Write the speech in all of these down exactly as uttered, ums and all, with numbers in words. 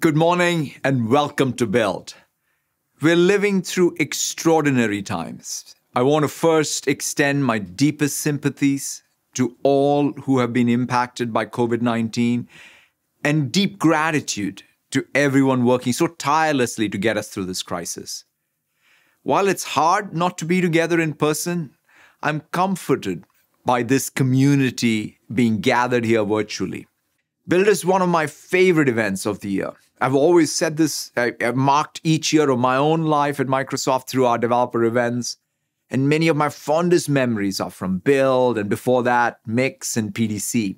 Good morning and welcome to Build. We're living through extraordinary times. I want to first extend my deepest sympathies to all who have been impacted by covid nineteen and deep gratitude to everyone working so tirelessly to get us through this crisis. While it's hard not to be together in person, I'm comforted by this community being gathered here virtually. Build is one of my favorite events of the year. I've always said this, I, I've marked each year of my own life at Microsoft through our developer events, and many of my fondest memories are from Build and before that, Mix and P D C.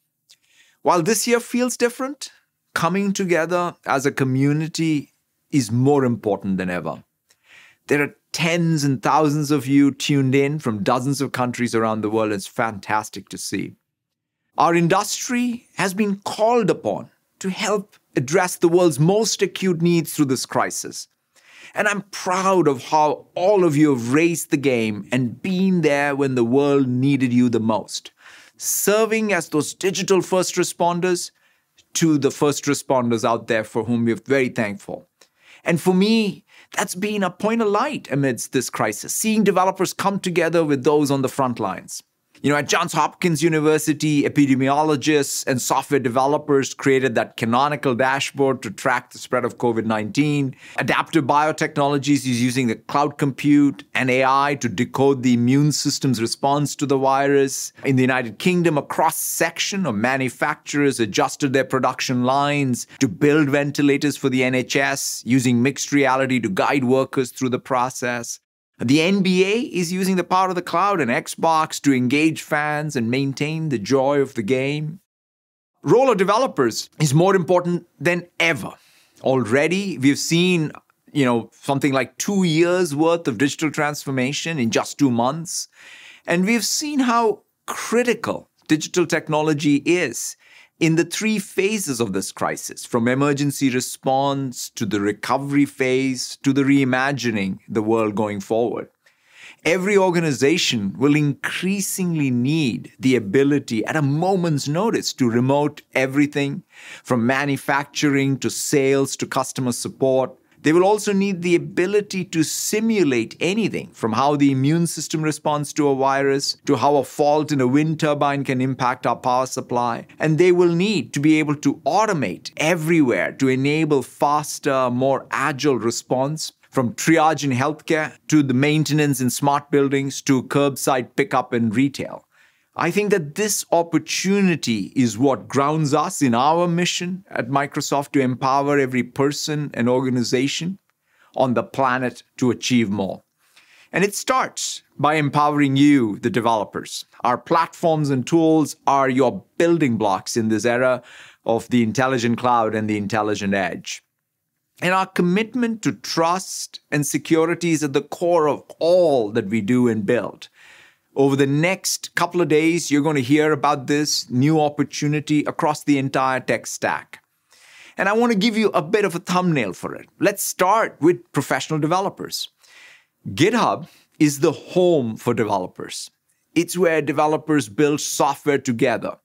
While this year feels different, coming together as a community is more important than ever. There are tens and thousands of you tuned in from dozens of countries around the world. It's fantastic to see. Our industry has been called upon to help address the world's most acute needs through this crisis. And I'm proud of how all of you have raised the game and been there when the world needed you the most, serving as those digital first responders to the first responders out there for whom we're very thankful. And for me, that's been a point of light amidst this crisis, seeing developers come together with those on the front lines. You know, at Johns Hopkins University, epidemiologists and software developers created that canonical dashboard to track the spread of covid nineteen. Adaptive Biotechnologies is using the cloud compute and A I to decode the immune system's response to the virus. In the United Kingdom, a cross-section of manufacturers adjusted their production lines to build ventilators for the N H S, using mixed reality to guide workers through the process. The N B A is using the power of the cloud and Xbox to engage fans and maintain the joy of the game. Role of developers is more important than ever. Already, we've seen, you know, something like two years worth of digital transformation in just two months. And we've seen how critical digital technology is in the three phases of this crisis, from emergency response to the recovery phase to the reimagining the world going forward. Every organization will increasingly need the ability at a moment's notice to remote everything from manufacturing to sales to customer support. They will also need the ability to simulate anything from how the immune system responds to a virus to how a fault in a wind turbine can impact our power supply. And they will need to be able to automate everywhere to enable faster, more agile response, from triage in healthcare to the maintenance in smart buildings to curbside pickup in retail. I think that this opportunity is what grounds us in our mission at Microsoft to empower every person and organization on the planet to achieve more. And it starts by empowering you, the developers. Our platforms and tools are your building blocks in this era of the intelligent cloud and the intelligent edge. And our commitment to trust and security is at the core of all that we do and build. Over the next couple of days, you're going to hear about this new opportunity across the entire tech stack. And I want to give you a bit of a thumbnail for it. Let's start with professional developers. GitHub is the home for developers. It's where developers build software together.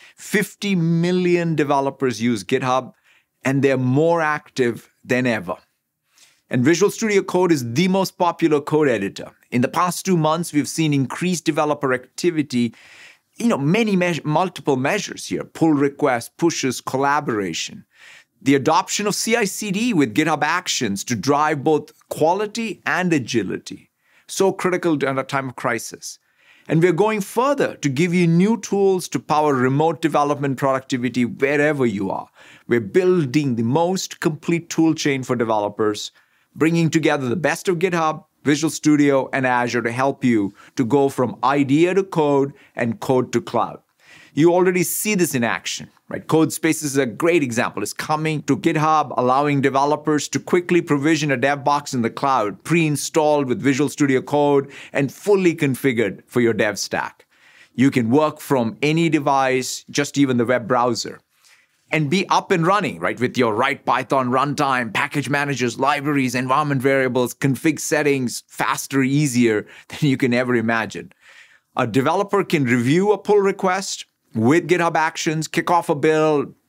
fifty million developers use GitHub, and they're more active than ever. And Visual Studio Code is the most popular code editor. In the past two months, we've seen increased developer activity, you know, many me- multiple measures here, pull requests, pushes, collaboration. The adoption of C I C D with GitHub Actions to drive both quality and agility. So critical at a time of crisis. And we're going further to give you new tools to power remote development productivity wherever you are. We're building the most complete tool chain for developers, bringing together the best of GitHub, Visual Studio, and Azure to help you to go from idea to code and code to cloud. You already see this in action, right? CodeSpace is a great example. It's coming to GitHub, allowing developers to quickly provision a dev box in the cloud, pre-installed with Visual Studio Code and fully configured for your dev stack. You can work from any device, just even the web browser, and be up and running, right, with your right Python runtime, package managers, libraries, environment variables, config settings, faster, easier than you can ever imagine. A developer can review a pull request with GitHub Actions, kick off a build,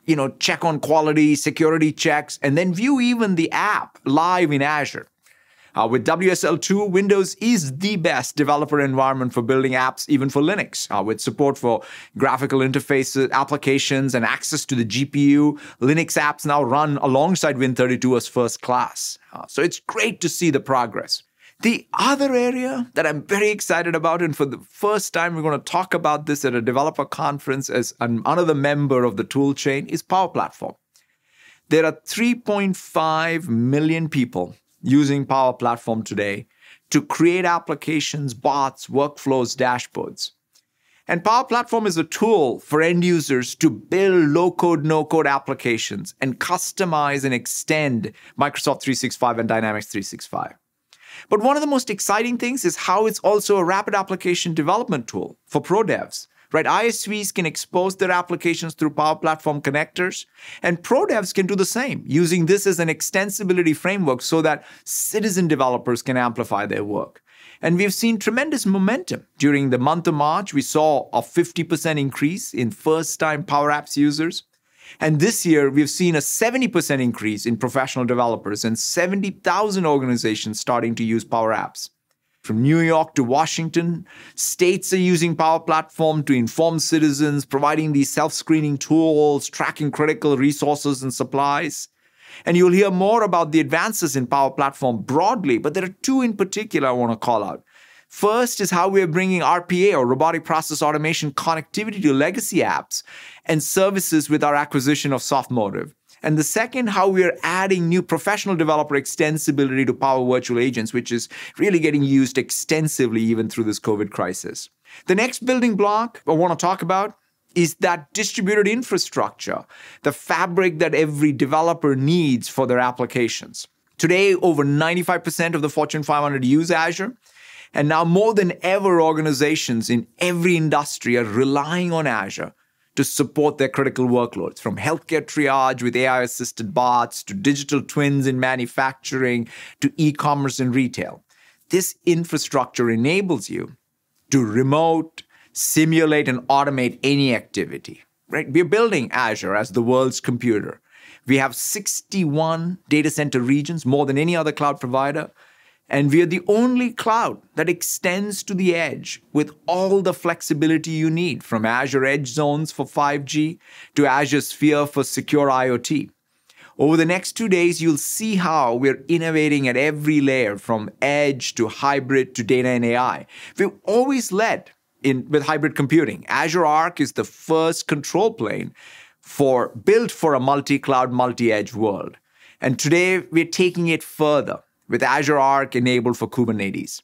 you know, check on quality, security checks, and then view even the app live in Azure. Uh, with W S L two, Windows is the best developer environment for building apps, even for Linux. Uh, with support for graphical interfaces, applications, and access to the G P U, Linux apps now run alongside Win thirty-two as first class. Uh, so it's great to see the progress. The other area that I'm very excited about, and for the first time we're going to talk about this at a developer conference as an, another member of the tool chain, is Power Platform. There are three point five million people using Power Platform today to create applications, bots, workflows, dashboards. And Power Platform is a tool for end users to build low-code, no-code applications and customize and extend Microsoft three sixty-five and Dynamics three sixty-five. But one of the most exciting things is how it's also a rapid application development tool for pro devs. Right? I S Vs can expose their applications through Power Platform connectors, and pro devs can do the same, using this as an extensibility framework so that citizen developers can amplify their work. And we've seen tremendous momentum. During the month of March, we saw a fifty percent increase in first-time Power Apps users. And this year, we've seen a seventy percent increase in professional developers and seventy thousand organizations starting to use Power Apps. From New York to Washington, states are using Power Platform to inform citizens, providing these self-screening tools, tracking critical resources and supplies. And you'll hear more about the advances in Power Platform broadly, but there are two in particular I want to call out. First is how we're bringing R P A, or robotic process automation, connectivity to legacy apps and services with our acquisition of Softmotive. And the second, how we're adding new professional developer extensibility to Power Virtual Agents, which is really getting used extensively even through this COVID crisis. The next building block I want to talk about is that distributed infrastructure, the fabric that every developer needs for their applications. Today, over ninety-five percent of the Fortune five hundred use Azure. And now more than ever, organizations in every industry are relying on Azure to support their critical workloads, from healthcare triage with A I-assisted bots to digital twins in manufacturing to e-commerce and retail. This infrastructure enables you to remote, simulate, and automate any activity. Right? We're building Azure as the world's computer. We have sixty-one data center regions, more than any other cloud provider. And we are the only cloud that extends to the edge with all the flexibility you need, from Azure Edge Zones for five G to Azure Sphere for secure IoT. Over the next two days, you'll see how we're innovating at every layer, from edge to hybrid to data and A I. We've always led in with hybrid computing. Azure Arc is the first control plane for built for a multi-cloud, multi-edge world. And today, we're taking it further with Azure Arc enabled for Kubernetes.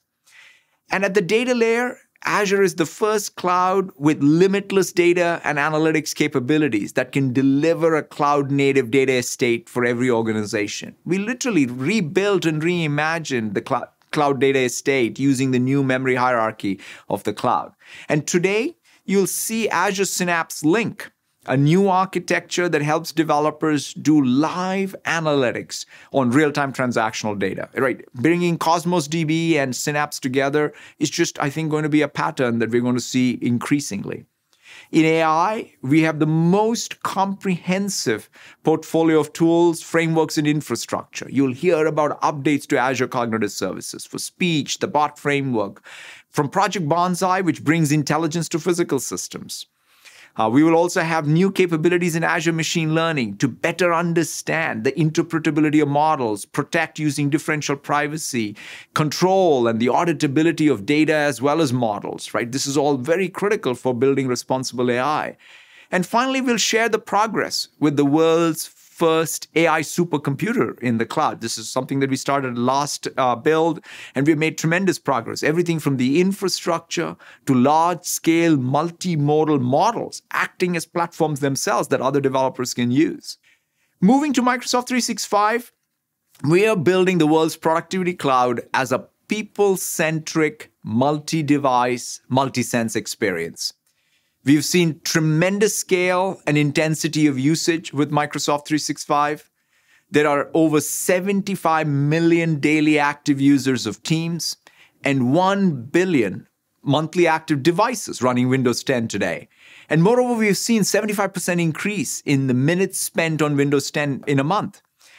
And at the data layer, Azure is the first cloud with limitless data and analytics capabilities that can deliver a cloud-native data estate for every organization. We literally rebuilt and reimagined the cloud, cloud data estate using the new memory hierarchy of the cloud. And today, you'll see Azure Synapse Link, a new architecture that helps developers do live analytics on real-time transactional data. Right? Bringing Cosmos D B and Synapse together is just, I think, going to be a pattern that we're going to see increasingly. In A I, we have the most comprehensive portfolio of tools, frameworks, and infrastructure. You'll hear about updates to Azure Cognitive Services for speech, the bot framework, from Project Bonsai, which brings intelligence to physical systems. Uh, we will also have new capabilities in Azure Machine Learning to better understand the interpretability of models, protect using differential privacy, control, and the auditability of data as well as models, right? This is all very critical for building responsible A I. And finally, we'll share the progress with the world's first A I supercomputer in the cloud. This is something that we started last uh, build, and we've made tremendous progress. Everything from the infrastructure to large-scale multimodal models acting as platforms themselves that other developers can use. Moving to Microsoft three sixty-five, we are building the world's productivity cloud as a people-centric, multi-device, multi-sense experience. We've seen tremendous scale and intensity of usage with Microsoft three sixty-five. There are over seventy-five million daily active users of Teams and one billion monthly active devices running Windows ten today. And moreover, we've seen seventy-five percent increase in the minutes spent on Windows ten in a month.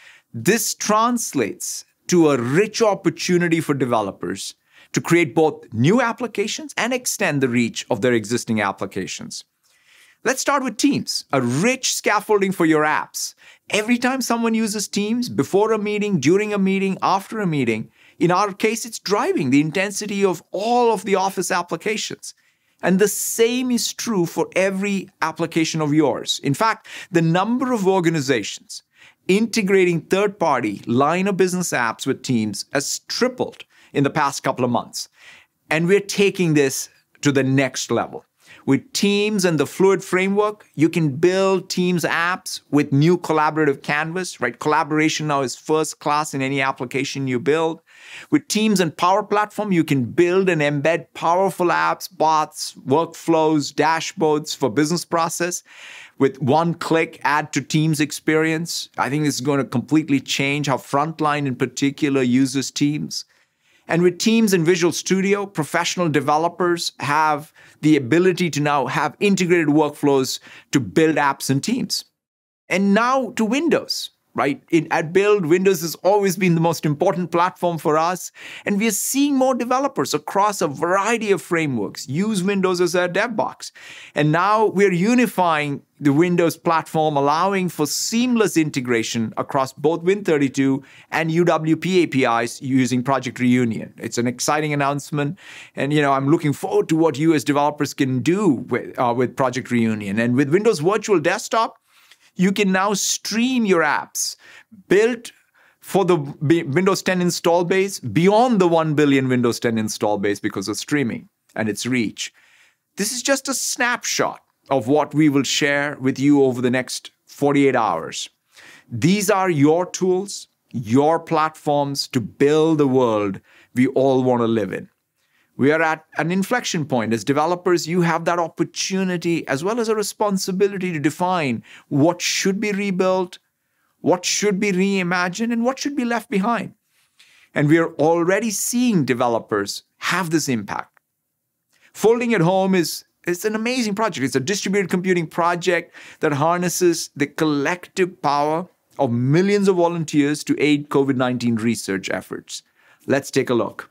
This translates to a rich opportunity for developers to create both new applications and extend the reach of their existing applications. Let's start with Teams, a rich scaffolding for your apps. Every time someone uses Teams, before a meeting, during a meeting, after a meeting, in our case, it's driving the intensity of all of the Office applications. And the same is true for every application of yours. In fact, the number of organizations integrating third-party line of business apps with Teams has tripled in the past couple of months. And we're taking this to the next level. With Teams and the Fluid framework, you can build Teams apps with new collaborative canvas, right? Collaboration now is first class in any application you build. With Teams and Power Platform, you can build and embed powerful apps, bots, workflows, dashboards for business process. With one click, add to Teams experience. I think this is going to completely change how Frontline in particular uses Teams. And with Teams and Visual Studio, professional developers have the ability to now have integrated workflows to build apps in Teams. And now to Windows, right? In, at Build, Windows has always been the most important platform for us. And we are seeing more developers across a variety of frameworks use Windows as their dev box. And now we're unifying the Windows platform, allowing for seamless integration across both Win thirty-two and U W P A P Is using Project Reunion. It's an exciting announcement. And, you know, I'm looking forward to what you as developers can do with, uh, with Project Reunion. And with Windows Virtual Desktop, you can now stream your apps built for the Windows ten install base beyond the one billion Windows ten install base because of streaming and its reach. This is just a snapshot of what we will share with you over the next forty-eight hours. These are your tools, your platforms to build the world we all want to live in. We are at an inflection point. As developers, you have that opportunity as well as a responsibility to define what should be rebuilt, what should be reimagined, and what should be left behind. And we are already seeing developers have this impact. Folding at Home is It's an amazing project. It's a distributed computing project that harnesses the collective power of millions of volunteers to aid COVID nineteen research efforts. Let's take a look.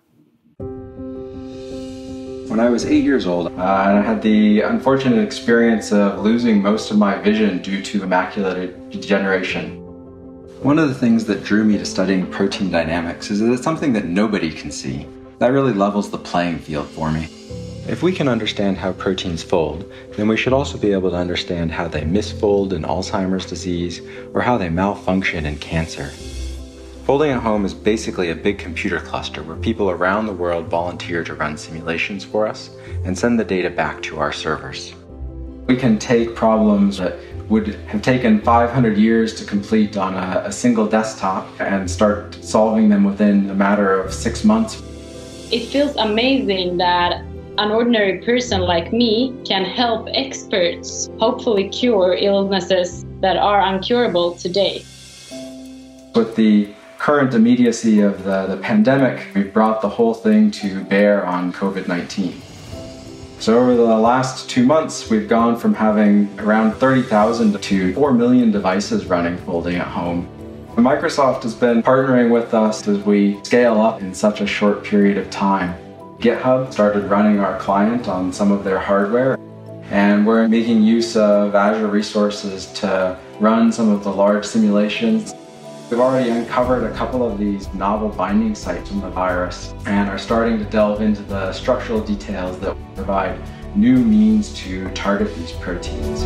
When I was eight years old, uh, I had the unfortunate experience of losing most of my vision due to macular degeneration. One of the things that drew me to studying protein dynamics is that it's something that nobody can see. That really levels the playing field for me. If we can understand how proteins fold, then we should also be able to understand how they misfold in Alzheimer's disease or how they malfunction in cancer. Folding at Home is basically a big computer cluster where people around the world volunteer to run simulations for us and send the data back to our servers. We can take problems that would have taken five hundred years to complete on a, a single desktop and start solving them within a matter of six months. It feels amazing that an ordinary person like me can help experts hopefully cure illnesses that are uncurable today. With the current immediacy of the, the pandemic, we've brought the whole thing to bear on COVID nineteen. So over the last two months, we've gone from having around thirty thousand to four million devices running Folding at Home. Microsoft has been partnering with us as we scale up in such a short period of time. GitHub started running our client on some of their hardware, and we're making use of Azure resources to run some of the large simulations. We've already uncovered a couple of these novel binding sites from the virus and are starting to delve into the structural details that provide new means to target these proteins.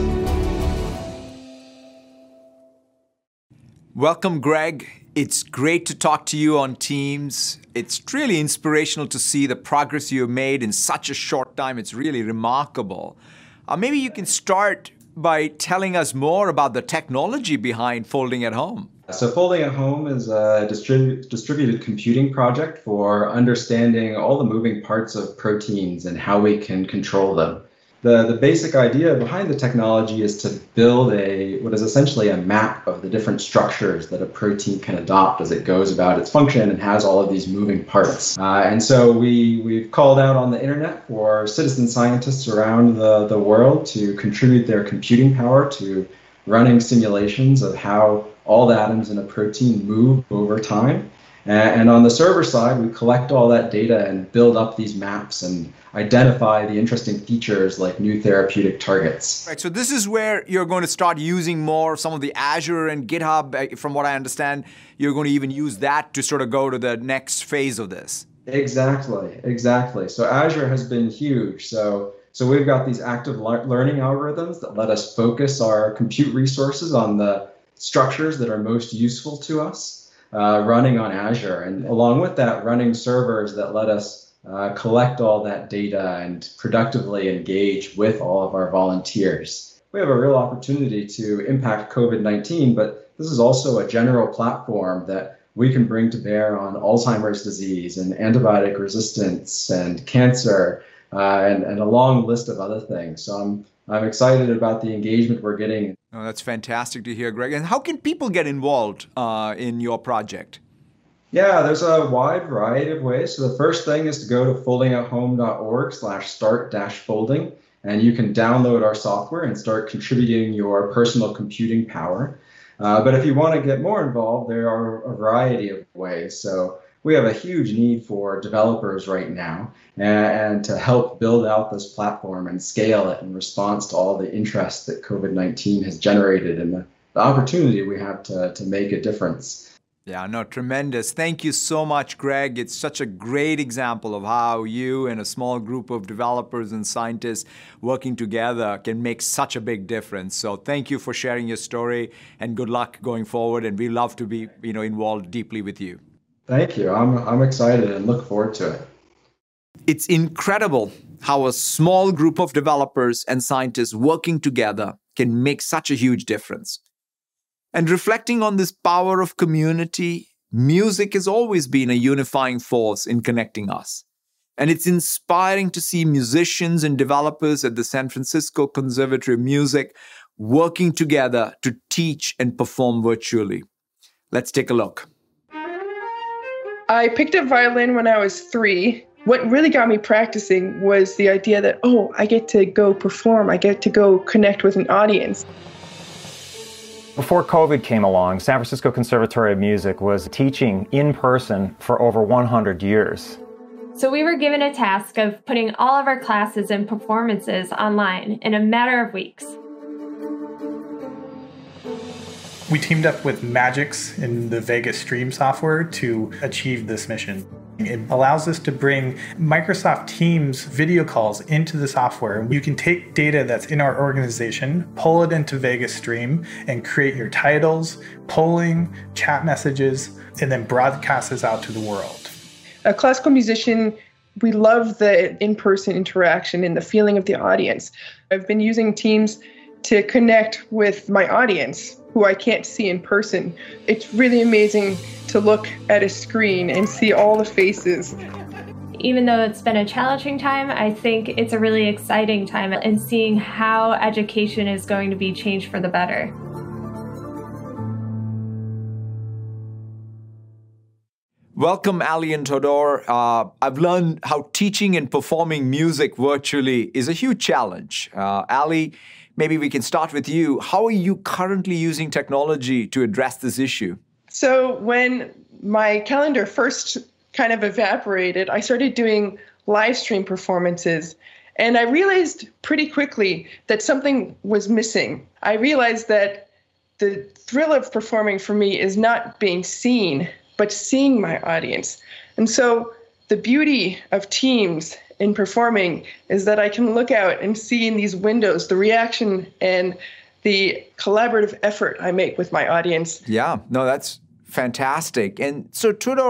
Welcome, Greg. It's great to talk to you on Teams. It's really inspirational to see the progress you have made in such a short time. It's really remarkable. Uh, maybe you can start by telling us more about the technology behind Folding at Home. So Folding at Home is a distribu- distributed computing project for understanding all the moving parts of proteins and how we can control them. The, the basic idea behind the technology is to build a what is essentially a map of the different structures that a protein can adopt as it goes about its function and has all of these moving parts. Uh, and so we, we've called out on the internet for citizen scientists around the, the world to contribute their computing power to running simulations of how all the atoms in a protein move over time. And on the server side, we collect all that data and build up these maps and identify the interesting features like new therapeutic targets. Right, so this is where you're going to start using more some of the Azure and GitHub. From what I understand, you're going to even use that to sort of go to the next phase of this. Exactly, exactly. So Azure has been huge. So so we've got these active le- learning algorithms that let us focus our compute resources on the structures that are most useful to us. Uh, running on Azure, and along with that, running servers that let us uh, collect all that data and productively engage with all of our volunteers. We have a real opportunity to impact COVID nineteen, but this is also a general platform that we can bring to bear on Alzheimer's disease and antibiotic resistance and cancer uh, and, and a long list of other things. So I'm I'm excited about the engagement we're getting. Oh, that's fantastic to hear, Greg. And how can people get involved uh, in your project? Yeah, there's a wide variety of ways. So the first thing is to go to folding at home dot org slash start dash folding, and you can download our software and start contributing your personal computing power. Uh, but if you want to get more involved, there are a variety of ways. So we have a huge need for developers right now, and, and to help build out this platform and scale it in response to all the interest that COVID nineteen has generated and the, the opportunity we have to, to make a difference. Yeah, no, tremendous. Thank you so much, Greg. It's such a great example of how you and a small group of developers and scientists working together can make such a big difference. So thank you for sharing your story, and good luck going forward. And we love to be, you know, involved deeply with you. Thank you. I'm I'm excited and look forward to it. It's incredible how a small group of developers and scientists working together can make such a huge difference. And reflecting on this power of community, music has always been a unifying force in connecting us. And it's inspiring to see musicians and developers at the San Francisco Conservatory of Music working together to teach and perform virtually. Let's take a look. I picked up violin when I was three. What really got me practicing was the idea that, oh, I get to go perform, I get to go connect with an audience. Before COVID came along, San Francisco Conservatory of Music was teaching in person for over one hundred years. So we were given a task of putting all of our classes and performances online in a matter of weeks. We teamed up with Magix in the Vegas Stream software to achieve this mission. It allows us to bring Microsoft Teams video calls into the software. You can take data that's in our organization, pull it into Vegas Stream, and create your titles, polling, chat messages, and then broadcast this out to the world. A classical musician, we love the in-person interaction and the feeling of the audience. I've been using Teams to connect with my audience, who I can't see in person. It's really amazing to look at a screen and see all the faces. Even though it's been a challenging time, I think it's a really exciting time in seeing how education is going to be changed for the better. Welcome, Ali and Todor. Uh, I've learned how teaching and performing music virtually is a huge challenge. Uh, Ali, maybe we can start with you. How are you currently using technology to address this issue? So when my calendar first kind of evaporated, I started doing live stream performances. And I realized pretty quickly that something was missing. I realized that the thrill of performing for me is not being seen, but seeing my audience. And so the beauty of Teams in performing is that I can look out and see in these windows the reaction and the collaborative effort I make with my audience. Yeah, no, that's fantastic. And so, Tudor,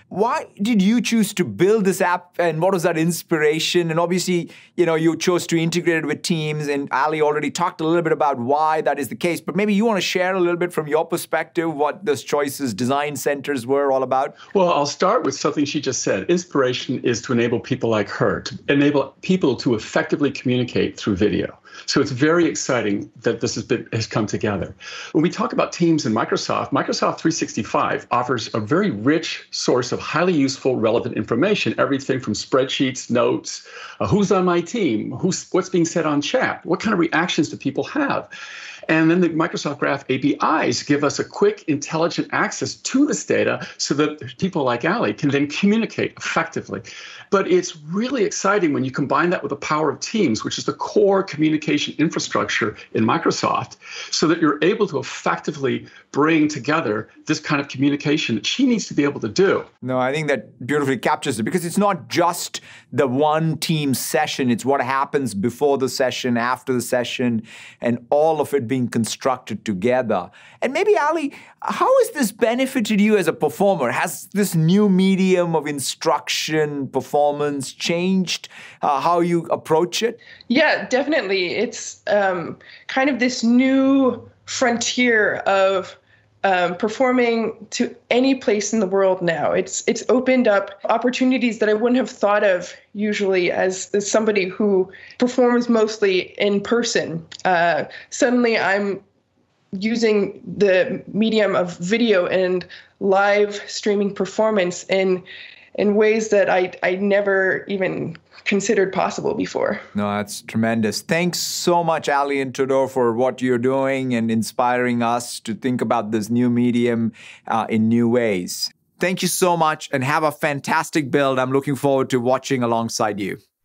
Why did you choose to build this app, and what was that inspiration? And obviously, you know, you chose to integrate it with Teams, and Ali already talked a little bit about why that is the case, but maybe you want to share a little bit from your perspective what those choices, design centers were all about? Well, I'll start with something she just said. Inspiration is to enable people like her, to enable people to effectively communicate through video. So it's very exciting that this has been has come together. When we talk about Teams and Microsoft, Microsoft three sixty-five offers a very rich source of highly useful, relevant information, everything from spreadsheets, notes, uh, who's on my team, who's what's being said on chat, what kind of reactions do people have. And then the Microsoft Graph A P Is give us a quick, intelligent access to this data so that people like Ali can then communicate effectively. But it's really exciting when you combine that with the power of Teams, which is the core communication infrastructure in Microsoft, so that you're able to effectively bring together this kind of communication that she needs to be able to do. No, I think that beautifully captures it, because it's not just the one team session. It's what happens before the session, after the session, and all of it being constructed together. And maybe, Ali, how has this benefited you as a performer? Has this new medium of instruction, performance changed uh, how you approach it? Yeah, definitely. It's um, kind of this new frontier of um, performing to any place in the world now. It's it's opened up opportunities that I wouldn't have thought of usually as, as somebody who performs mostly in person. Uh, suddenly I'm using the medium of video and live streaming performance in in ways that I I never even considered possible before. No, that's tremendous. Thanks so much, Ali and Tudor, for what you're doing and inspiring us to think about this new medium uh, in new ways. Thank you so much, and have a fantastic build. I'm looking forward to watching alongside you.